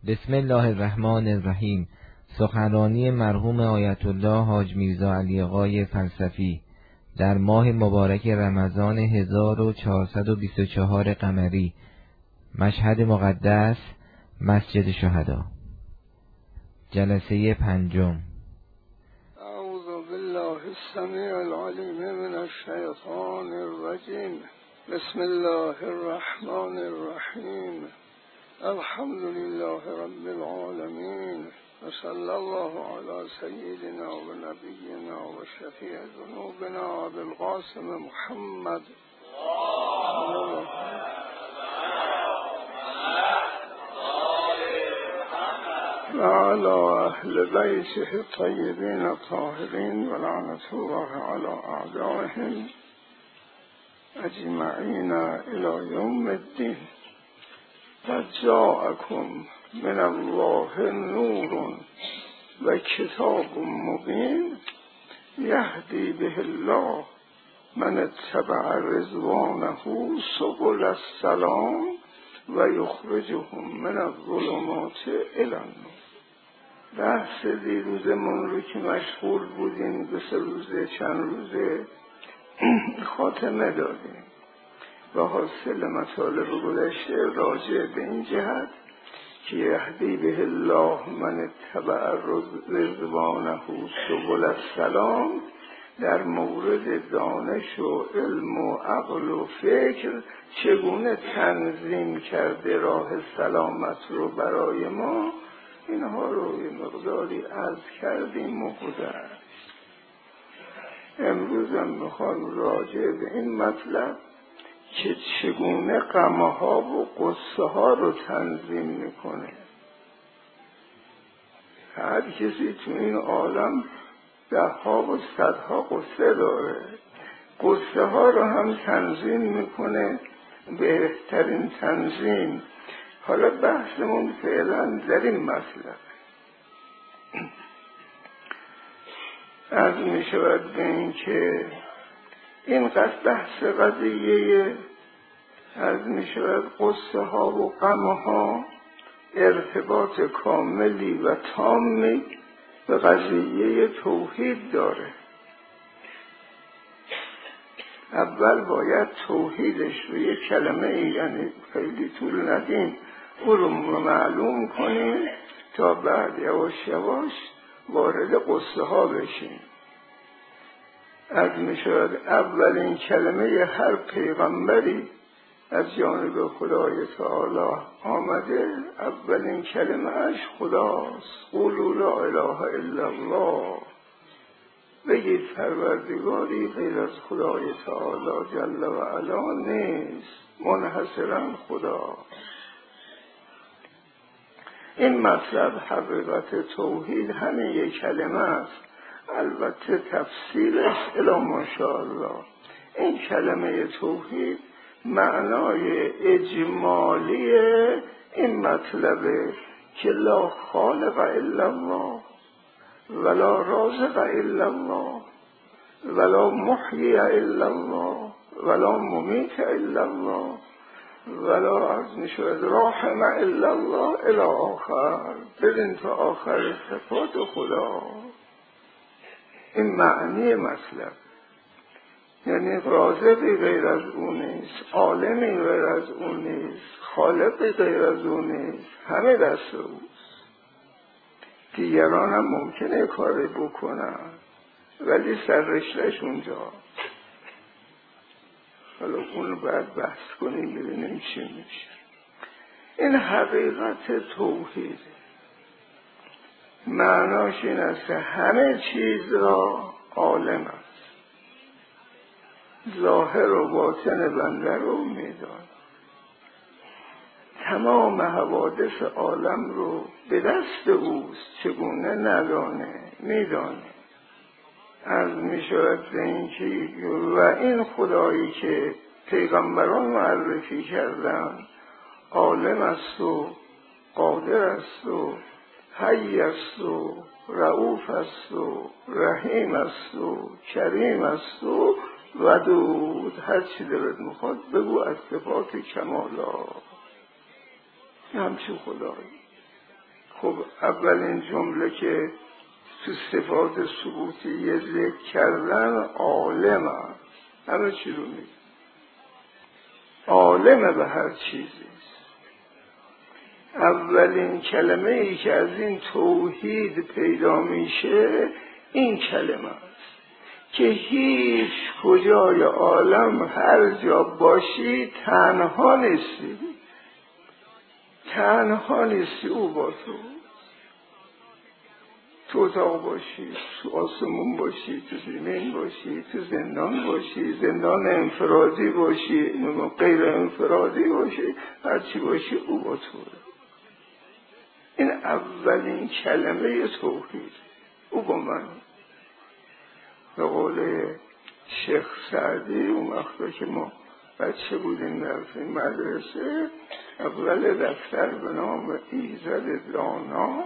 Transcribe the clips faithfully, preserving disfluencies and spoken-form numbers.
بسم الله الرحمن الرحیم. سخنرانی مرحوم آیت الله حاج میرزا علی آقای فلسفی در ماه مبارک رمضان هزار و چهارصد و بیست و چهار قمری، مشهد مقدس، مسجد شهدا، جلسه پنجم. اعوذ بالله السمیع العلیم من الشیطان الرجیم. بسم الله الرحمن الرحیم. الحمد لله رب العالمین و صلی الله علی سیدنا و نبینا و شفیع ذنوبنا ابی القاسم محمد و علی اهل بیته الطیبین الطاهرین و لعنة الله علی اعدائهم اجمعین الی یوم الدین. قد جاءکم من الله نور و کتاب مبین یهدی به الله من اتبع رضوانه سبل السلام و یخرجهم من الظلمات الی النور. بحث دیروزمون رو که مشغول بودیم دو سه روزه چند روزه خاتمه دادیم و حاصل مطالب گذشته راجع به این جهت که یهدی به الله من اتبع رضوانه سبل السلام در مورد دانش و علم و عقل و فکر چگونه تنظیم کرده راه سلامت رو برای ما، اینها رو یه مقداری عرض کردیم و گذشت. امروز هم میخوام راجع به این مطلب که چگونه غمه ها و قصه ها رو تنظیم میکنه. هر کسی تو این عالم ده ها و صدها قصه داره، قصه ها رو هم تنظیم میکنه بهترین تنظیم. حالا بحثمون فعلا در این مطلب از می شود به این که این قصد بحث قضیه از می شود قصه ها و غم ها ارتباط کاملی و تامی به قضیه توحید داره. اول باید توحیدش رو یک کلمه ای، یعنی خیلی طول ندیم، او رو معلوم کنیم تا بعد یواش یواش وارد قصه ها بشیم. از می شود اولین کلمه هر پیغمبری از جانب خدای تعالی آمده، اولین کلمه اش خداست. قولوا لا اله الا الله، بگید پروردگاری غیر از خدای تعالی جل و علا نیست، منحصرا خدا. این مطلب حقیقت توحید همین یک کلمه است، البته تفصیلش الی ماشاءالله. این کلمه توحید معنای اجمالی این مطلبه که لا خالق الا الله ولا رازق الا الله ولا محیی الا الله ولا ممیت الا الله ولا عرض میشود راحم الا الله الی آخر، ببین تا آخر صفات خدا. این معنی مطلب، یعنی رازقی غیر از اون نیست، عالمی غیر از اون نیست، خالقی غیر از اون نیست، همه دست اوست. دیگران هم ممکنه کاری بکنن ولی سررشته‌اش اونجا. حالا اون رو باید بحث کنیم ببینیم چی میشه. این حقیقت توحید معناش این است که همه چیز را عالم است، ظاهر و باطن بنده رو میداند، تمام حوادث عالم رو به دست اوست، چگونه ندانه میدانه. از میشود به این که و این خدایی که پیغمبران معرفی کردن عالم است و قادر است و حی است و رؤوف است و رحیم است و کریم است و ودود، هر چی دلت میخواد بگو از صفات کمالات. همچون خدایی خب اولین جمله که تو صفات ثبوتیه ذکر کردن عالم هست. همه چی رو میگه، عالم به هر چیزی. اولین کلمه ای که از این توحید پیدا میشه این کلمه است که هیچ کجای عالم هر جا باشی تنها نیستی، تنها نیستی، او با تو. تو اتاق باشی، تو آسمون باشی، تو زمین باشی، تو زندان باشی، زندان انفرادی باشی، غیر انفرادی باشی، هر چی باشی او با تو. این اولین کلمه توحید، او با من. به قول شیخ سعدی اون وقتا که ما بچه بودیم در این مدرسه، اول دفتر به نام ایزد دانا،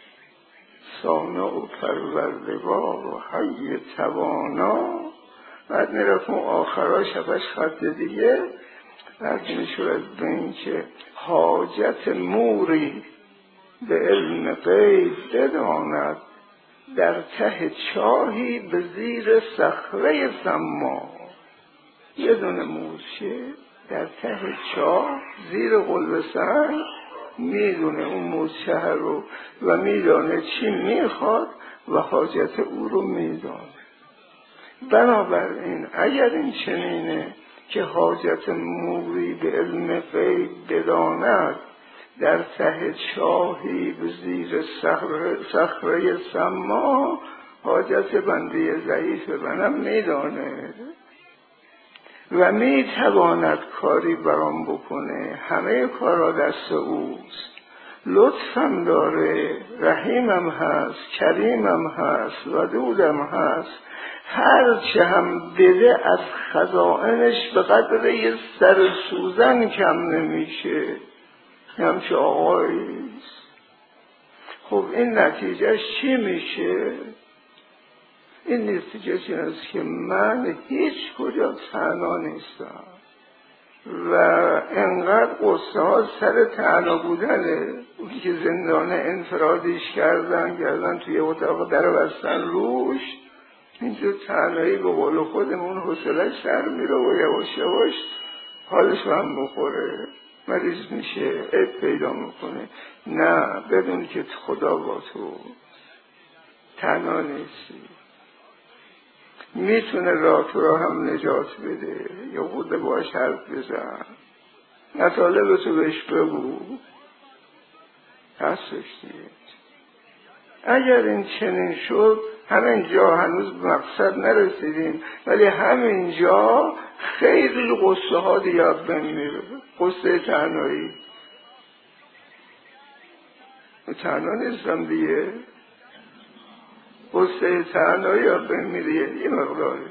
صانع و پروردگار و حی توانا، بعد میرفت اون آخراش هفتش خط دیگه، بعد میشود به این که حاجت موری به علم غیب بداند، در ته چاهی به زیر صخره سما. یه دونه موشه در ته چاه زیر قلب سنگ میدونه اون موشه رو و میدانه چی میخواد و حاجت او رو میدانه. بنابراین اگر این چنینه که حاجت موری به علم غیب بداند، در ته چاهی به زیر صخره, صخره سما، حاجت بنده ضعیف منم میدانه و میتواند کاری برام بکنه. همه کارا دست اوست، لطفم داره، رحیمم هست، کریمم هست، ودودم هست. هر چه هم بده از خزائنش به قدر یه سر سوزن کم نمیشه. همچه آقاییست. خب این نتیجهش چی میشه؟ این نتیجهش این است که من هیچ کجا تنها نیستم و انقدر قصه ها سر تنها بودنه. اونی که زندان انفرادیش کردن کردن توی اتاق در بستن روش، اینجا تنهایی به قول خودمون حوصله‌اش سر میره و یواش یواش حالش هم بخوره، مریض میشه، عیب پیدا میکنه. نه، بدون که خدا با تو، تنها نیستی. میتونه راه تو را هم نجات بده، یا خود باش حرف بزن، مطالب تو بهش بگو، هستش دیگه. اگر این چنین شد، همین جا هنوز به مقصد نرسیدیم، ولی همین جا خیلی قصه ها دیگه بین میره. قصه تنهایی، تنها نیستم دیگه، قصه تنهایی ها بین میره یه مقداری.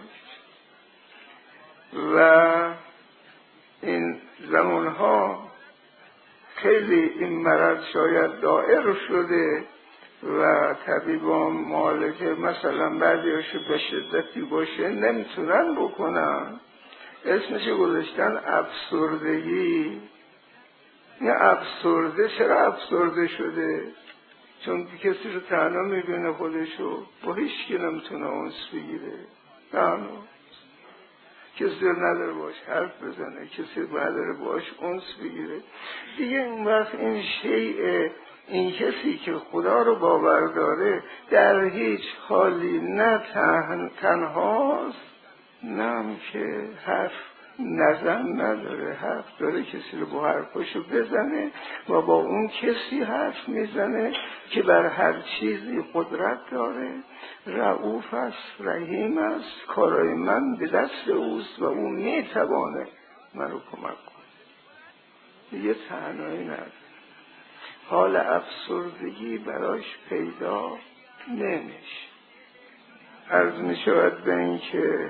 و این زمان ها خیلی این مرض شاید دائر شده و طبیبان معالجه مثلا بعضیاشو به شدتی باشه نمیتونن بکنن، اسمش گذاشتن افسردگی. این افسرده چرا افسرده شده؟ چون کسی رو تنها میبینه خودشو، با هیچ کی نمیتونه اونس بگیره، تنها. کسی رو نداره باش حرف بزنه، کسی رو نداره باش اونس بگیره دیگه. اون وقت این شیء، این کسی که خدا رو باور داره در هیچ حالی نه تن تنهاست، نه هم که حرف نزن نداره، حرف داره کسی رو با حرفاشو بزنه و با اون کسی حرف میزنه که بر هر چیزی قدرت داره، رؤوف است، رحیم است، کارای من به دست اوست و اون میتوانه من رو کمک کنه. یه تنهایی نداره، حال افسردگی براش پیدا نمیشه. عرض میشود به این که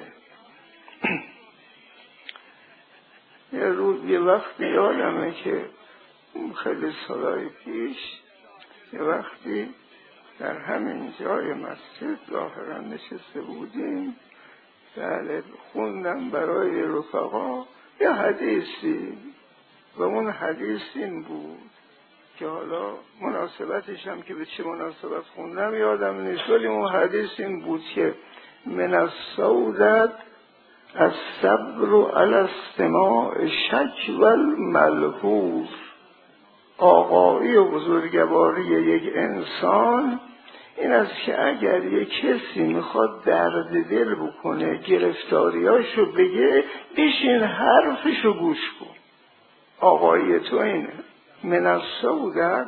یه روز یه وقتی یادمه که خیلی سالهای پیش یه وقتی در همین جای مسجد ظاهرا نشسته بودیم، بله خوندم برای رفقا یه حدیثی و اون حدیث این بود که حالا مناسبتش هم که به چه مناسبت خوندم یادم نیست، ولی اون حدیث این بود که من السودت الصبر علی استماع شک و الملحوظ. آقایی و بزرگواری یک انسان این است که اگر یک کسی میخواد درد دل بکنه، گرفتاریاشو بگه، بشین حرفشو گوش کن. آقایی تو اینه. من السودت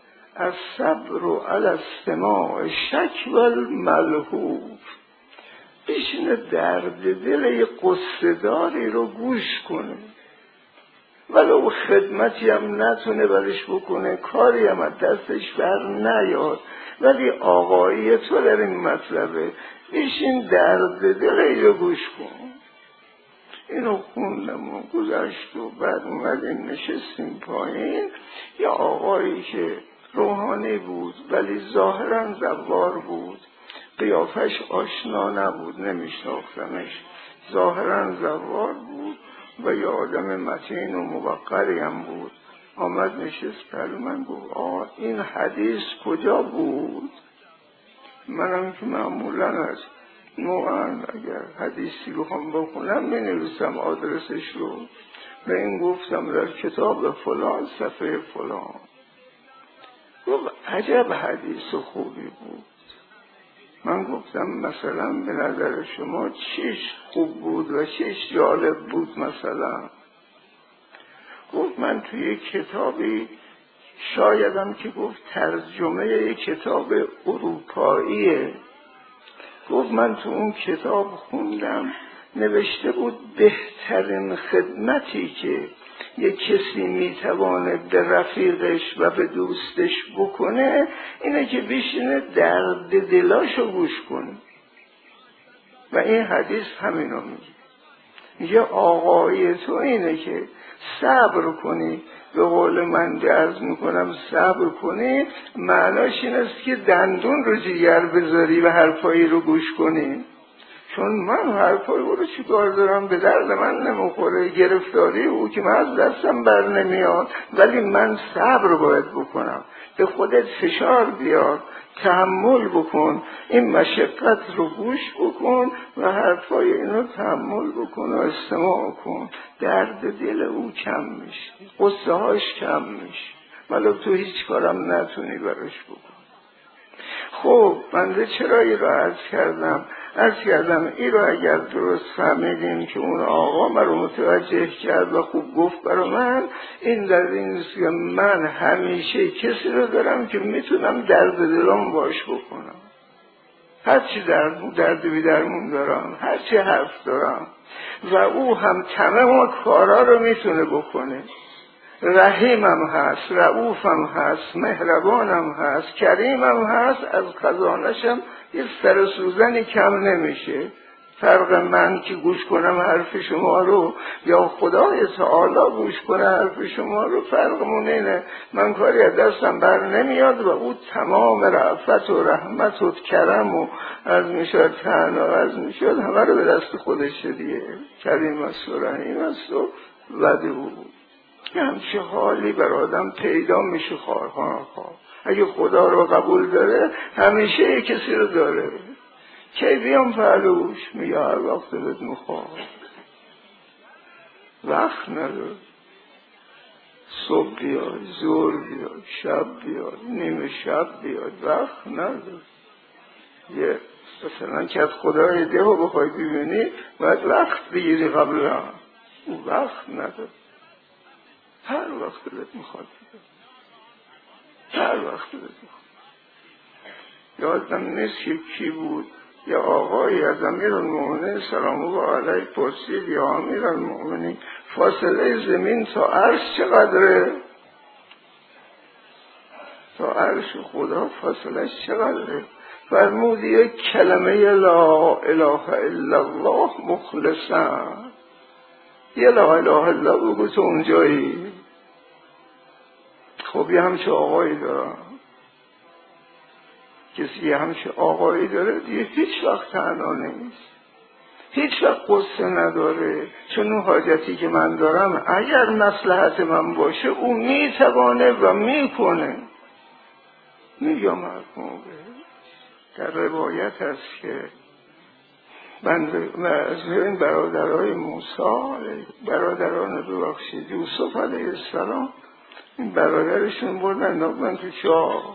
الصبر علی استماع شک و الملحوظ. بشینه درد دل یک قصه داری رو گوش کنه، ولو خدمتی هم نتونه برش بکنه، کاری هم از دستش بر نیاد، ولی آقایی تو در این مطلبه، بشین درد دل رو گوش کن. اینو خوندم و گذشت و بعد اومدیم نشستیم پایین. یه آقایی که روحانی بود ولی ظاهرا زوار بود، قیافش آشنا نبود، نمیشناختمش، ظاهرا زوار بود و یه آدم متین و موقری هم بود. آمد نشست پلو من، گفت آه این حدیث کجا بود؟ منم که معمولا از نوعا اگر حدیثی بخوام بخونم می نویسم آدرسش رو. به این گفتم در کتاب فلان صفحه فلان. گفت عجب حدیث خوبی بود. من گفتم مثلا به نظر شما چیش خوب بود و چیش جالب بود مثلا؟ گفت من توی یک کتابی، شایدم که گفت ترجمه یک کتاب اروپاییه، گفت من تو اون کتاب خوندم نوشته بود بهترین خدمتی که یک کسی میتوانه به رفیقش و به دوستش بکنه اینه که بشینه درد دلاشو گوش کنه. و این حدیث همینو میگه. میگه آقای تو اینه که صبر کنی. به قول من عرض میکنم صبر کنی معناش این است که دندون رو جگر بذاری و حرفایی رو گوش کنی. چون من حرفای او رو چی کار دارم؟ به درد من نمیخوره، گرفتاری او که من از دستم بر نمیاد، ولی من صبر باید بکنم. به خودت فشار بیار، تحمل بکن، این مشقت رو گوش بکن و حرفای اینو تحمل بکن و استماع کن. درد دل او کم میشه، قصه هاش کم میشه، ولی تو هیچ کارم نتونی براش بکن. خب بنده چرا این رو عرض کردم؟ عرض کردم این رو اگر درست فهمیدیم که اون آقا من رو متوجه کرد و خوب گفت برای من، این در این است که من همیشه کسی رو دارم که میتونم درد دلم باش بکنم. هرچی درد درد بی درمون دارم، هرچی حرف دارم، و او هم تمام کارا رو میتونه بکنه. رحیمم هست، رؤوفم هست، مهربانم هست، کریمم هست، از خزانشم یه سر سوزنی کم نمیشه. فرق من که گوش کنم حرف شما رو یا خدای تعالی گوش کنه حرف شما رو، فرقمون اینه. من کاری از دستم بر نمیاد و او تمام رأفت و رحمت و کرم و از میشد تن و از میشد همه رو به دست خودش دیگه. کریم است و رحیم است و ودود. یه همچه حالی بر آدم پیدا میشه. خواه خواه خواه اگه خدا رو قبول داره همیشه یه کسی رو داره. کی بیام پهلوش؟ میگه هر وقت بهت میخواه. وقت نداره. صبح بیاد، زور بیاد، شب بیاد، نیمه شب بیاد، وقت نداره. یه مثلا که از خدای ده رو بخوای ببینی باید وقت بگیری قبلا. او وقت نداره. هر وقت بهت میخواد هر وقت بهت میخواد. یادم نیست که کی بود، یا آقایی از امیرالمومنین سلام الله علیه پرسید یا امیرالمومنین فاصله زمین تا عرش چقدره؟ تا عرش خدا فاصله چقدره؟ فرمود یک کلمه لا اله الا الله مخلصا. یه لا اله الا الله بگو تو اونجایی. خب یه همچه آقایی دارم. کسی یه همچه آقایی داره دیگه هیچ وقت تنها نیست. هیچ وقت قصه نداره، چون اون حاجتی که من دارم اگر مصلحت من باشه او میتوانه و میکنه. میگم مرحوم در روایت هست که از این برادرای موسی، برادران ببخشید یوسف علیه السلام، این برادرشون بردن نابن تو چاه،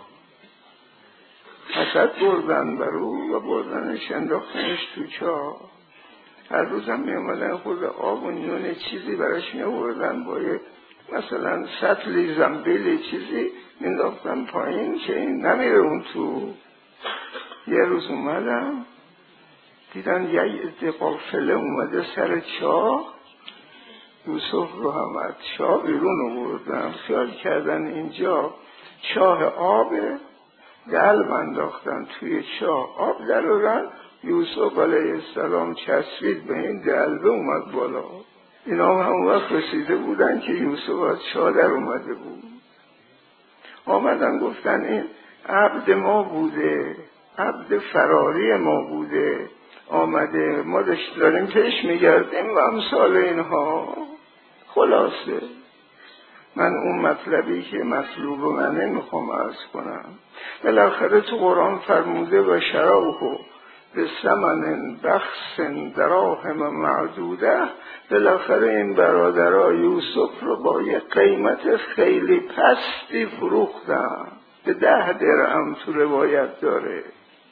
حسد بردن بر او و بردنش انداختنش تو چاه. هر روزم می اومدن خود آب و نون چیزی براش می آوردن، با یک مثلا سطلی زنبیلی چیزی می انداختن پایین که این نمیره اون تو. یه روز اومدم دیدن یه عده قافله اومده سر چاه، یوسف رو هم از چاه بیرون آوردن، خیال کردن اینجا چاه آبه، دلو انداختن توی چاه، آب درارن، یوسف علیه السلام چسبید به این دلو اومد بالا. اینا هم وقت رسیده بودن که یوسف از چاه در اومده بود. آمدن گفتن این عبد ما بوده، عبد فراری ما بوده، آمده ما داریم پیش میگردیم و امثال اینها. خلاصه من اون مطلبی که مطلوب من نمیخوام عرض کنم. بالاخره تو قرآن فرموده و شراوه به ثمن بخس دراهم معدوده، بالاخره این برادرها یوسف رو با یه قیمت خیلی پستی فروختن، به ده درهم تو روایت داره،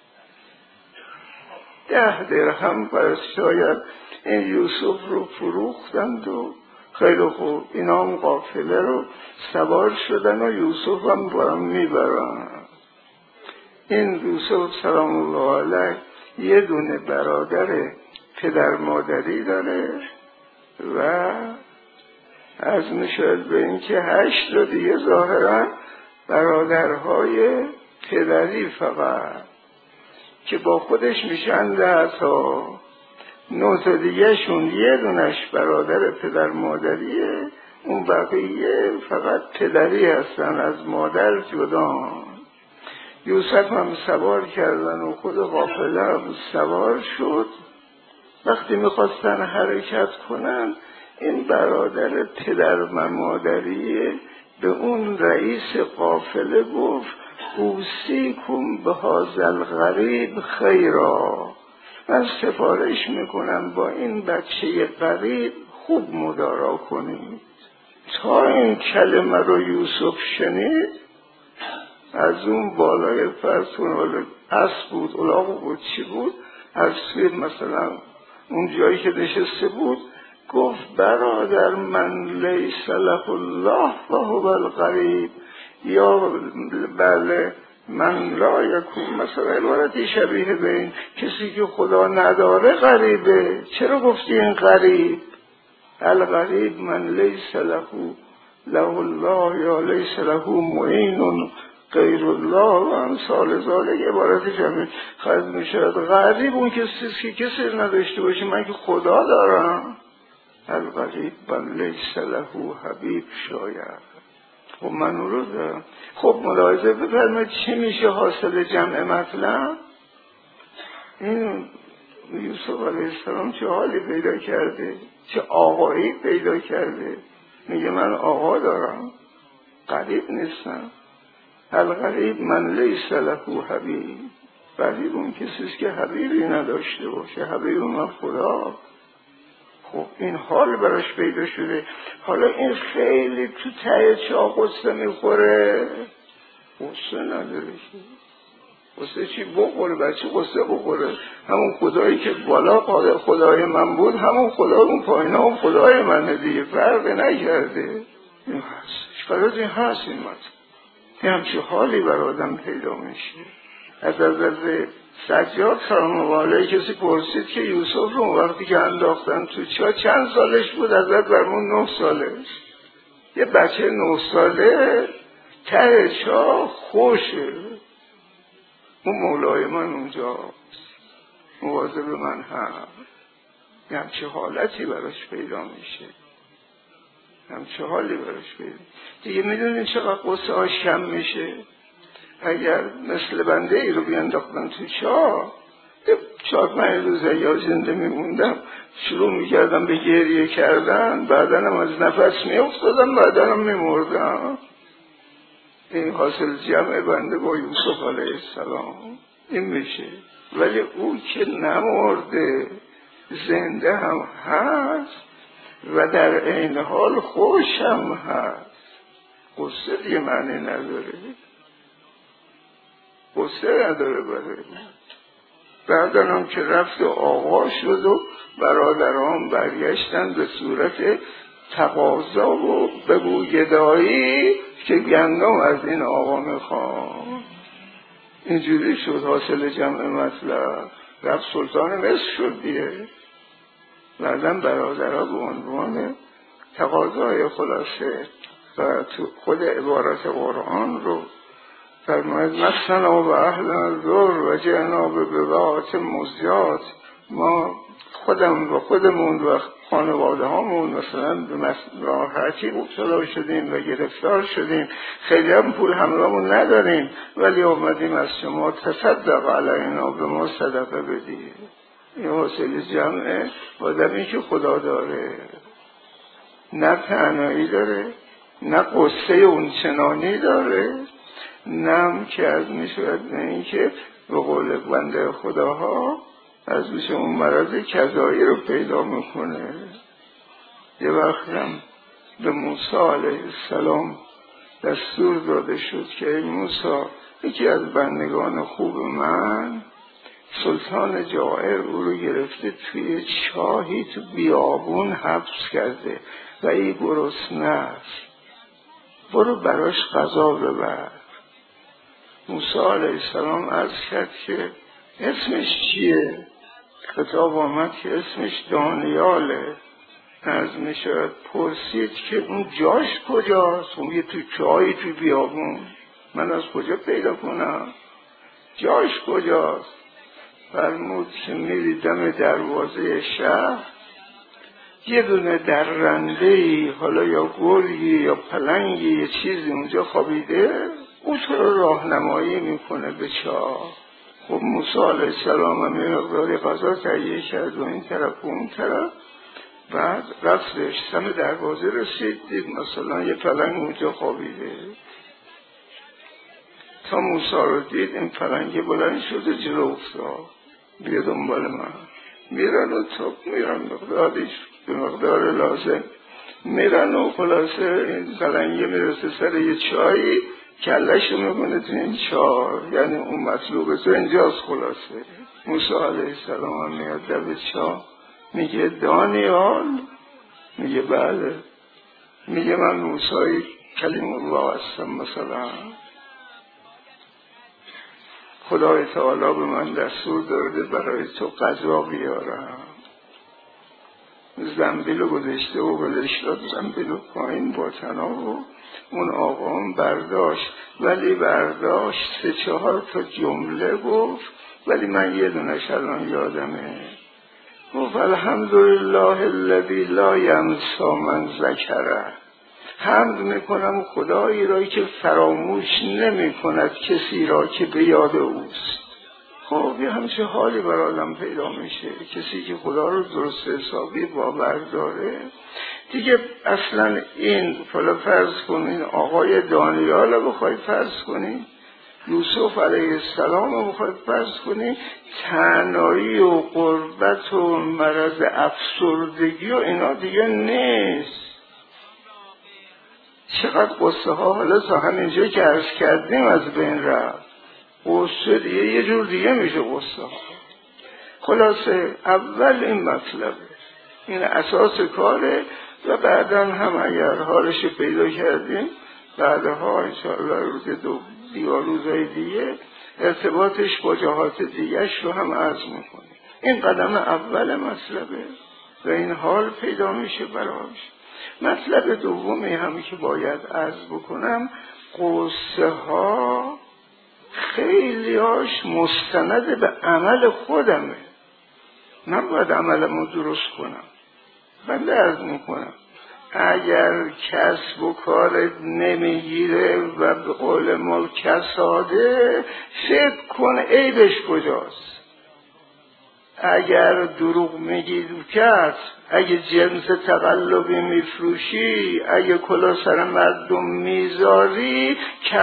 ده درهم پس شاید این یوسف رو فروختند و خیلی خوب اینا هم قافله رو سوار شدن و یوسف هم برام میبرن. این یوسف سلام الله علیه یه دونه برادر پدر مادری داره و از میشد به این که هشت رو دیگه ظاهرا برادرهای پدری فقط که با خودش میشن ده تا. نه تا دیگه شون یه دونش برادر پدر مادریه، اون بقیه فقط پدری هستن، از مادر جدا. یوسف هم سوار کردن و خود قافله هم سوار شد. وقتی میخواستن حرکت کنن این برادر پدر و مادریه به اون رئیس قافله گفت اوصیکم بهذا الغریب خیرا، من سفارش میکنم با این بچه غریب خوب مدارا کنید. تا این کلمه رو یوسف شنید از اون بالای فرسون اسب بود، الاغ بود، چی بود، از سوی مثلا اون جایی که نشسته بود گفت برادر من لیس له الله و هو الغریب، یا بله من لا یکون، مثلا عبارتی شبیه به این کسی که خدا نداره غریبه. چرا گفتی این غریب؟ الغریب من لیس له له الله یا لیس له معین غیر الله و امثال ذالک، عبارت جمعی خرد میشد. غریب اون کسی که کسی نداشته باشه، من که خدا دارم. الغریب من لیس له حبیب شاید. خب من رو دارم. خب ملاحظه بفرمایید چی میشه حاصل جمع مطلب؟ این یوسف علیه السلام چه حالی پیدا کرده، چه آقایی پیدا کرده. میگه من آقا دارم، غریب نیستم. الغریب من لیس له حبیب، غریب اون کسیست که حبیبی نداشته باشه، حبیب من خدا. خب این حال براش پیدا شده. حالا این خیلی تو ته چاه قصه میخوره، قصه نداره که قصه چی بخوره، بچه قصه بخوره. همون خدایی که بالا خدای من بود همون خدا اون پایین هم خدای منه دیگه، فرق نکرده. این هست فرض این هست این مطلب. این همچه حالی بر آدم پیدا میشه. از از از سجاد سلام الله علیه کسی پرسید که یوسف رو وقتی که انداختن تو چاه چند سالش بود؟ حضرت فرمود نه سالش. یه بچه نه ساله ته چاه خوشه. اون مولای من اونجا مواظب من هم یه همچه حالتی براش پیدا میشه، همچه حالی براش پیدا دیگه. میدونین چقدر قصه ها شم میشه؟ اگر مثل بنده ای رو بیانداختن تو چاه چهار پنج روز یا زنده میموندم شروع میکردم به گریه کردن، بعدنم از نفس میافتادم، بعدنم میمردم. این حاصل جمع بنده با یوسف علیه السلام این میشه. ولی او که نمرده زنده هم هست و در این حال خوش هم هست. قصه دیگه معنی نداره، قصه نداره برای من. بعدن هم که رفت آقا شد و برادران برگشتن به صورت تقاضا و بگو گدایی که گندم از این آقا میخوام. اینجوری شد حاصل جمع مطلب. رفت سلطان مصر شد دیگه. بعدن برادرها به عنوان تقاضای خلاصه و تو خود عبارت قرآن رو فرماید مثلا و اهل ذر و جئنا ببضاعة مزجاة. ما خودم و خودمون و خانواده هامون مثلا به راحتی مبتلا شدیم و گرفتار شدیم، خیلی هم پول همراهمون نداریم، ولی اومدیم از شما تصدق علینا به ما صدقه بدید. این حاصل جمعه آدمی که خدا داره، نه تنهایی داره، نه قصه اون چنانی داره، نم که از میشود نه این که به قول بنده خداها از میشه اون مرض کذایی رو پیدا میکنه. یه وقت هم به موسی علیه السلام دستور داده شد که ای موسی، یکی از بندگان خوب من سلطان جائر او رو گرفته توی چاهی تو بیابون حبس کرده و ای گرسنه است، برو براش غذا ببر. موسی علیه السلام عرض کرد که اسمش چیه؟ خطاب آمد که اسمش دانیاله. از میشود پرسید که اون جاش کجاست؟ اون یه تو چاهی تو بیابون، من از کجا پیدا کنم؟ جاش کجاست؟ فرمود که میری دم دروازه شهر، یه دونه درنده‌ای، حالا یا گرگی یا پلنگی یه چیزی اونجا خوابیده، او تو رو راهنمایی میکنه به چاه. خب موسی علیه السلام هم یه مقداری غذا تهیه کرد و این طرف و اون طرف. بعد رفتش سم دروازه رسید، دید مثلا یه پلنگ اونجا خوابیده. تا موسی رو دید این پلنگ بلند شده جلو افتاد، بیا دنبال من. میرن و تا میرن مقداریش به مقدار لازم میرن و خلاصه این پلنگه میرسه سر یه چایی، کلش رو میکنه تو این چاه، یعنی اون مطلوب تو اینجاست. خلاصه موسی علیه السلام هم میاد در چاه، میگه دانیال؟ میگه بله. میگه من موسی کلیم الله هستم، مثلا خدای تعالی به من دستور داده برای تو غذا بیارم. زنبیل رو گذاشته و بلش داد زنبیل رو پایین با تناب و اون آقام برداشت، ولی برداشت سه چهار تا جمله گفت، ولی من یه دونش الان یادمه. گفت الحمدلله الذی لا ینسی من ذکره. حمد میکنم خدایی را که فراموش نمی کند کسی را که به یاد اوست. خب یه همچه حالی بر آدم پیدا میشه، کسی که خدا رو درست حسابی باور داره دیگه. اصلا این فلا فرض کنین آقای دانیال رو بخواید فرض کنین، یوسف علیه السلام رو بخواید فرض کنین، تنهایی و غربت و مرض افسردگی و اینا دیگه نیست. چقدر قصه ها حالا تا همینجا که عرض کردیم از بین رفت. قصه دیگه یه جور دیگه میشه قصه ها. خلاصه اول این مطلبه، این اساس کاره و بعدا هم اگر حالش پیدا کردیم بعدها انشاءالله روز دو یا روزهای دیگه ارتباطش با جهات دیگهش رو هم عرض میکنیم. این قدم اول مطلبه و این حال پیدا میشه براش. مطلب دومی هم که باید عرض بکنم، قصه ها خیلی هاش مستند به عمل خودمه. من باید عملمو درست کنم. بنده عرض میکنم اگر کسب و کارت نمیگیره و به قول ما کساده، فکر کن عیبش کجاست. اگر دروغ میگی کرد، اگه جنس تقلبی میفروشی، اگه کلا سر مردم میذاری،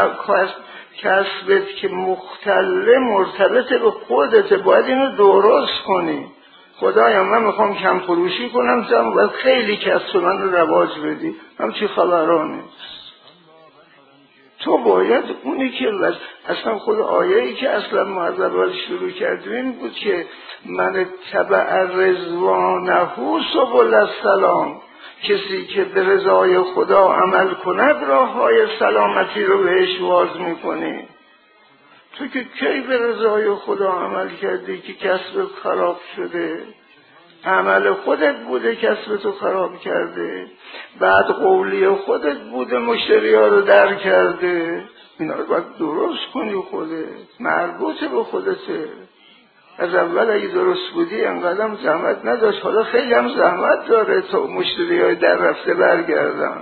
کسبت که مختله مرتبط به خودت، باید اینو درست کنی. خدایا من میخوام کم فروشی کنم، تو باید خیلی کسب من رو رواج بدی. همچی خبرها نیست. تو باید اونی که اصلا خود آیه‌ای که اصلا ما از اول شروع کردیم این بود که من تبع رضوانه سبل السلام، کسی که به رضای خدا عمل کند راههای سلامتی رو بهش واز میکنی. تو که کی به رضای خدا عمل کردی که کسب خراب شده؟ عمل خودت بوده کسب تو خراب کرده، بعد قولی خودت بوده مشتری ها رو در کرده. اینا رو باید درست کنی، خودت مربوطه به خودته. از اول اگه درست بودی انقدر زحمت نداشت، حالا خیلی هم زحمت داره تا مشتری های در رفته برگردن.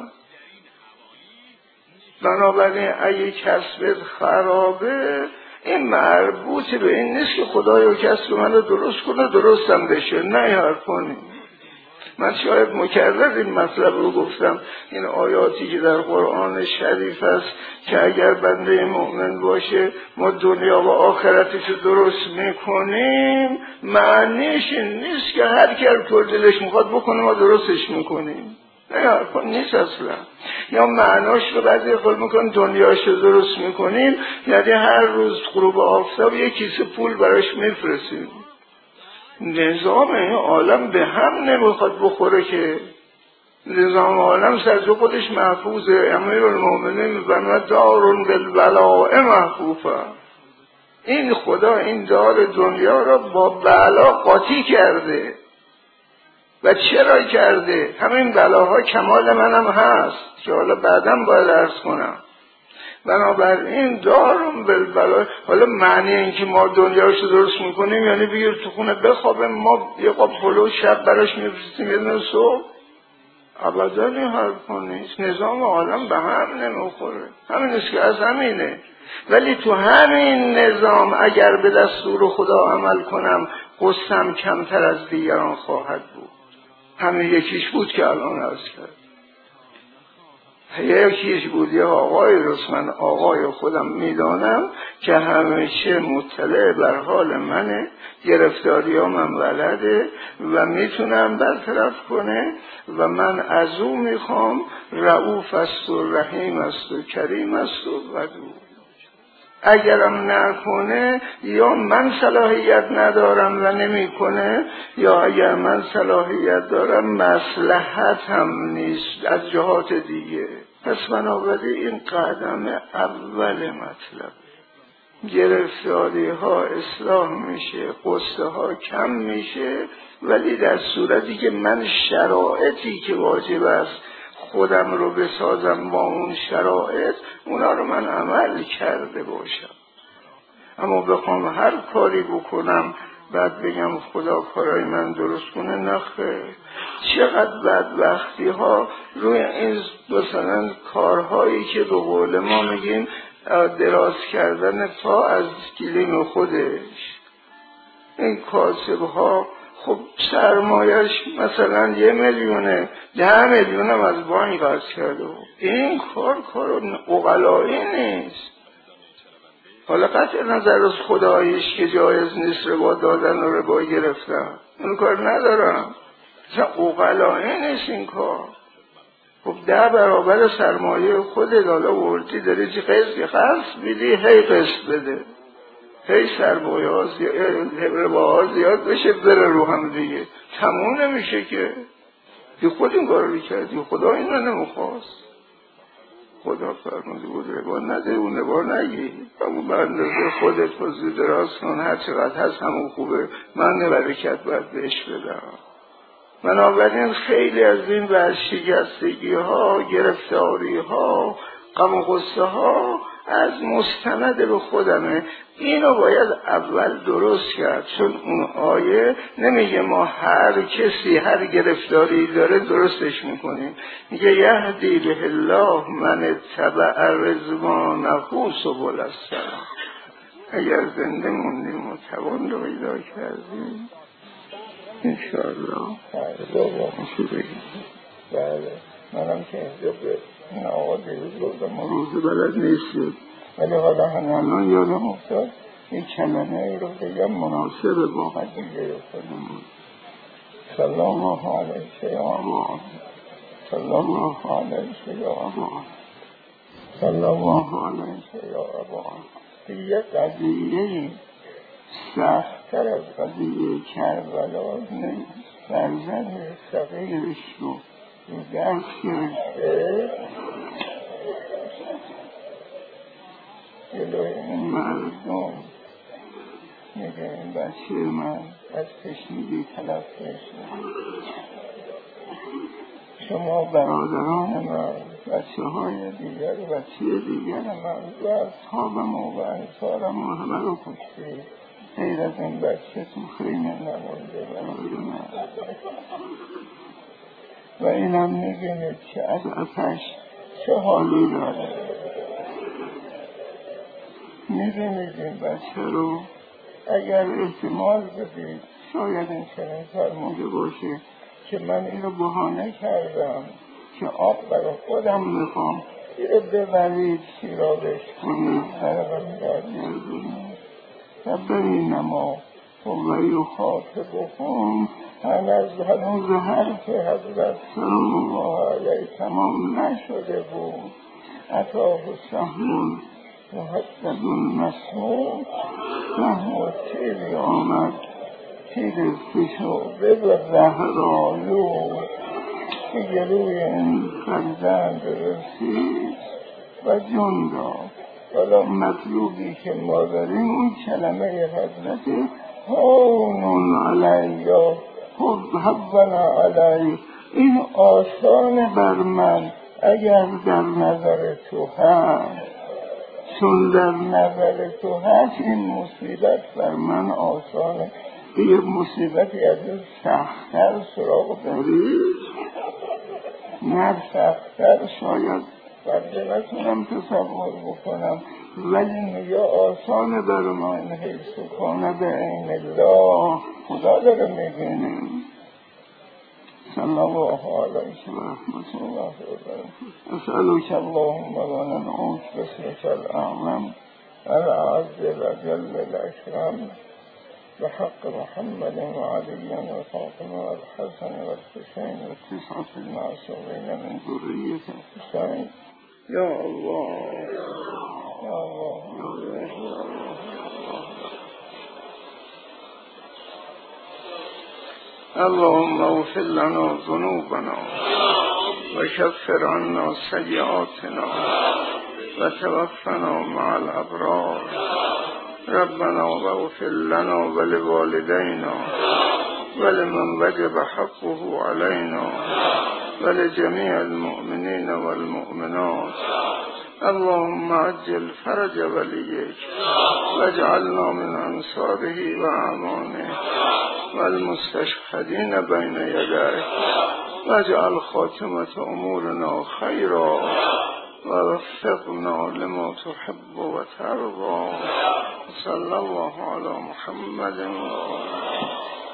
بنابراین اگه کسبت خرابه، این مربوط به این نیست که خدایا کسب من رو درست کنه، درستم بشه. نه یار کنی. من شاید مکرر این مطلب رو گفتم، این آیاتی که در قرآن شریف است که اگر بنده مؤمن باشه ما دنیا و آخرتش رو درست میکنیم، معنیش این نیست که هر کی هر دلش میخواد بکنه ما درستش میکنیم. نه یار نیست اصلا. یا معناش رو بعضی خود میکنن دنیاش رو درست میکنیم یعنی هر روز غروب آفتاب یک کیسه پول براش میفرستیم. نظام این عالم به هم نمیخواد بخوره که. نظام عالم سرجو خودش محفوظه. امیرالمومنین و دارون بالبلاء محفوظه. این خدا این دار دنیا را با بلا قاطی کرده. و چرا کرده؟ همین بلاها کمال منم هست که حالا بعدم باید عرض کنم. بنابراین دارم بالبلا. حالا معنی این که ما دنیاش رو درست میکنیم یعنی بگیر تو خونه بخوابه، ما یه قاب پلو شب براش میفرستیم یه دونه صبح؟ ابدا این حرفا نیست. نظام عالم به هم نمیخوره. همین است که از همینه. ولی تو همین نظام اگر به دستور خدا عمل کنم قصم کمتر از دیگران خواهد بود. همین یکیش بود که الان عرض کرد. یکیش بود یه آقای رست، من آقای خودم میدانم که همیشه مطلع بر حال منه، گرفتاری ها من بلده و میتونم برطرف کنه و من از او میخوام. رؤوف است و رحیم است و کریم است و ودود. اگرم نکنه یا من صلاحیت ندارم و نمیکنه، یا اگر من صلاحیت دارم مصلحت هم نیست از جهات دیگه. پس بنابراین این قدم اول مطلب. گرفتاری ها اصلاح میشه، قصه ها کم میشه، ولی در صورتی که من شرایطی که واجب است خودم رو بسازم با اون شرایط، اونا رو من عمل کرده باشم. اما بخوام هر کاری بکنم بعد بگم خدا کارای من درست کنه، نخیر. چقدر بدبختی ها روی این مثلا کارهایی که به قول ما میگیم دراز کردن پا از گلیم خودش. این کاسب ها خب سرمایش مثلا یه میلیونه، ده میلیون هم از بانک قرض کرده. این کار کار عقلایی نیست. حالا قطع نظر از خدایش که جایز نیست ربا دادن و ربا گرفتن، اون کار ندارم. مثلا عقلایی نیست این کار. خب ده برابر سرمایه خودت حالا وردی داری چی قسط قسط بیدی، هی قسط بده، هی سرمایه ها رباها زیاد بشه بره رو هم دیگه، تموم نمیشه که. دی خود این کار رو کردی، خدا این رو نمیخواست. خدا فرموده بود ربا نده، اون ربا نگی، همون بندازه خودت فضل دراز کن، هر چقدر هست همون خوبه، من برکت باید بهش بدم. بنابراین خیلی از این ورشکستگی ها، گرفتاری ها، غم و غصه ها از مستند به خودمه. اینو باید اول درست کرد، چون اون آیه نمیگه ما هر کسی هر گرفتاری داره درستش میکنیم. میگه یهدی به الله من اتبع رضوانه سبل السلام. اگر زنده موندیم و توان رو پیدا کردیم انشاءالله. بابا میشه بگیم. بله منم که اینجا به این آقا دیروز گفتم روز بلد نیست، ولی حالا همه الان یادم افتاد این کلمه ای رو بگم مناسب با قدیه خودمون. صلی الله علیه یا ابا، صلی الله علیه یا ابا، صلی الله علیه یا ابا. یه قضیه سخت‌تر از قضیه کربلا نیست. فرزند صغیرش رو رو درس گرفته جلوی این مردم میگه این بچه من از تشنگی تلف بشه، شما برادران من، بچه های دیگر بچه دیگر من و اصحابم و انصارم و همه رو کشتی، غیر از این بچه تو خیمه نمونده برای من. و اینم میبینید که از آتش چه حالی داره. میبینید این بچه رو اگر احتمال بدید شاید این چنین فرموده باشه که من اینو بهانه کردم که آب برای خودم میخوام، اینو ببرید سیرابش کنید برای برگردونید و برینما قوهی و خاطب و خون هم از هنوز حرف حضرت سلام الله علیه تمام نشده بود. عطاه سهمون محددون مسموم سهم و تیری آمد تیر فشرده به زهرالو که گلوی این فرزند رسید و جون داد. حالا مطلوبی که ما داریم اون کلمه حضرت هونون علیه حبنا علیه، این آسان بر من اگر در نظر تو هست، چون در نظر تو هست این مصیبت بر من آسانه. یه مصیبتی از این سختر سراغ دارید؟ نه سختر شاید برده نتونم تصور بکنم، ولی میگه آسانه بر ما این حیث و کانه به عین الله. خدا داره میبینیم. صلی الله علیه و رحمت الله و برکاته. اسألوک اللهم و ندعوک باسمک الاعظم الأعز الأجل الأكرم بحق محمد وعلي وفاطمة والحسن والحسين والتسعة المعصومين من ذرية الحسين. يا الله يا الله يا الله يا الله. اللهم اغفر لنا ذنوبنا وكفر عنا سيئاتنا وتوفنا مع الأبرار. ربنا واغفر لنا ولوالدينا ولمن وجب حقه علينا ولجميع المؤمنين والمؤمنات. اللهم عجل فرج وليك واجعلنا من أنصاره وأعوانه والمستشهدين بين يديه، واجعل خاتمة أمورنا خيرا ووفقنا لما تحب وترضى. صلى الله على محمد وآله.